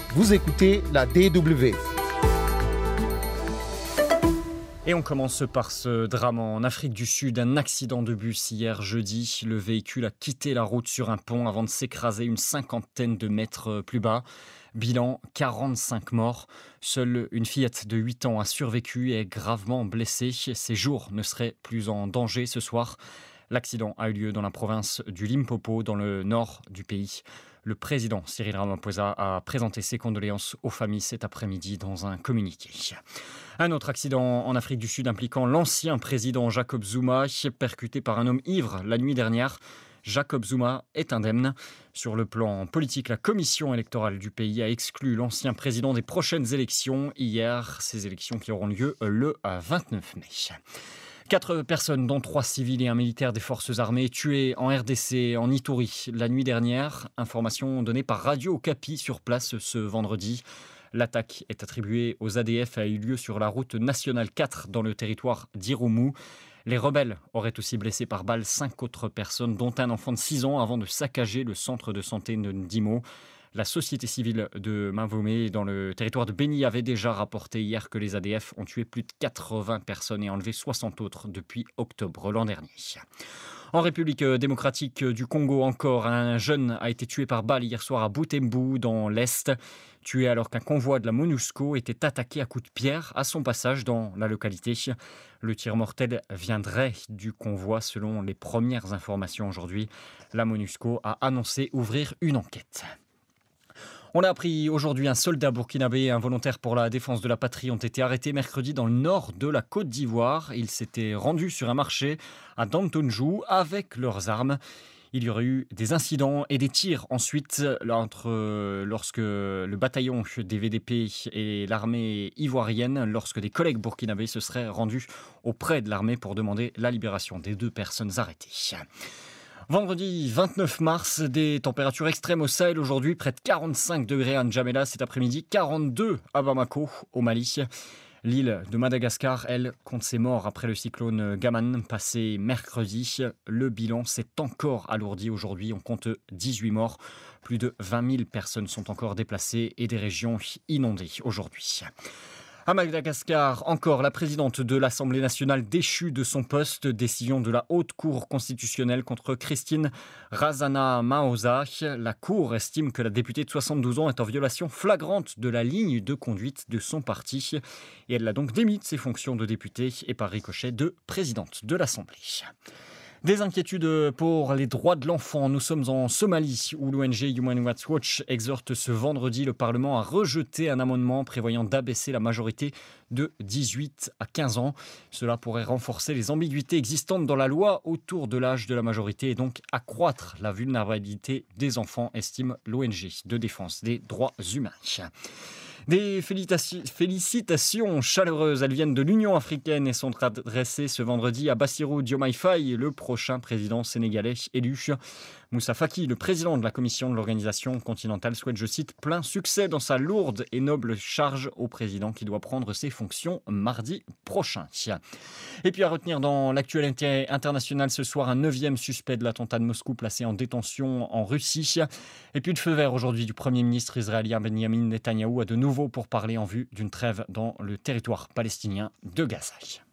Vous écoutez la DW. Et on commence par ce drame en Afrique du Sud. Un accident de bus hier jeudi. Le véhicule a quitté la route sur un pont avant de s'écraser une cinquantaine de mètres plus bas. Bilan, 45 morts. Seule une fillette de 8 ans a survécu et est gravement blessée. Ses jours ne seraient plus en danger ce soir. L'accident a eu lieu dans la province du Limpopo, dans le nord du pays. Le président Cyril Ramaphosa a présenté ses condoléances aux familles cet après-midi dans un communiqué. Un autre accident en Afrique du Sud impliquant l'ancien président Jacob Zuma, percuté par un homme ivre la nuit dernière. Jacob Zuma est indemne. Sur le plan politique, la commission électorale du pays a exclu l'ancien président des prochaines élections hier. Ces élections qui auront lieu le 29 mai. 4 personnes, dont 3 civils et un militaire des forces armées, tués en RDC, en Ituri, la nuit dernière. Information donnée par Radio Okapi sur place ce vendredi. L'attaque est attribuée aux ADF et a eu lieu sur la route nationale 4 dans le territoire d'Irumu. Les rebelles auraient aussi blessé par balle 5 autres personnes, dont un enfant de 6 ans, avant de saccager le centre de santé de Ndimo. La société civile de Mavomé, dans le territoire de Beni, avait déjà rapporté hier que les ADF ont tué plus de 80 personnes et enlevé 60 autres depuis octobre l'an dernier. En République démocratique du Congo encore, un jeune a été tué par balle hier soir à Butembo, dans l'Est. Tué alors qu'un convoi de la MONUSCO était attaqué à coups de pierre à son passage dans la localité. Le tir mortel viendrait du convoi selon les premières informations aujourd'hui. La MONUSCO a annoncé ouvrir une enquête. On a appris aujourd'hui un soldat burkinabé et un volontaire pour la défense de la patrie ont été arrêtés mercredi dans le nord de la Côte d'Ivoire. Ils s'étaient rendus sur un marché à Dantonjou avec leurs armes. Il y aurait eu des incidents et des tirs ensuite lorsque le bataillon des VDP et l'armée ivoirienne, lorsque des collègues burkinabés se seraient rendus auprès de l'armée pour demander la libération des 2 personnes arrêtées. Vendredi 29 mars, des températures extrêmes au Sahel aujourd'hui, près de 45 degrés à N'Djamena cet après-midi, 42 à Bamako au Mali. L'île de Madagascar, elle, compte ses morts après le cyclone Gaman passé mercredi. Le bilan s'est encore alourdi aujourd'hui, on compte 18 morts. Plus de 20 000 personnes sont encore déplacées et des régions inondées aujourd'hui. À Madagascar, encore, la présidente de l'Assemblée nationale déchue de son poste. Décision de la Haute Cour constitutionnelle contre Christine Razana Maoza. La Cour estime que la députée de 72 ans est en violation flagrante de la ligne de conduite de son parti. Et elle l'a donc démis de ses fonctions de députée et par ricochet de présidente de l'Assemblée. Des inquiétudes pour les droits de l'enfant. Nous sommes en Somalie où l'ONG Human Rights Watch exhorte ce vendredi le Parlement à rejeter un amendement prévoyant d'abaisser la majorité de 18 à 15 ans. Cela pourrait renforcer les ambiguïtés existantes dans la loi autour de l'âge de la majorité et donc accroître la vulnérabilité des enfants, estime l'ONG de défense des droits humains. Des félicitations chaleureuses, elles viennent de l'Union africaine et sont adressées ce vendredi à Bassirou Diomaye Faye, le prochain président sénégalais élu. Moussa Faki, le président de la commission de l'organisation continentale, souhaite, je cite, « plein succès dans sa lourde et noble charge au président qui doit prendre ses fonctions mardi prochain ». Et puis à retenir dans l'actualité internationale ce soir, un 9e suspect de l'attentat de Moscou placé en détention en Russie. Et puis le feu vert aujourd'hui du Premier ministre israélien Benjamin Netanyahou à de nouveau pour parler en vue d'une trêve dans le territoire palestinien de Gaza.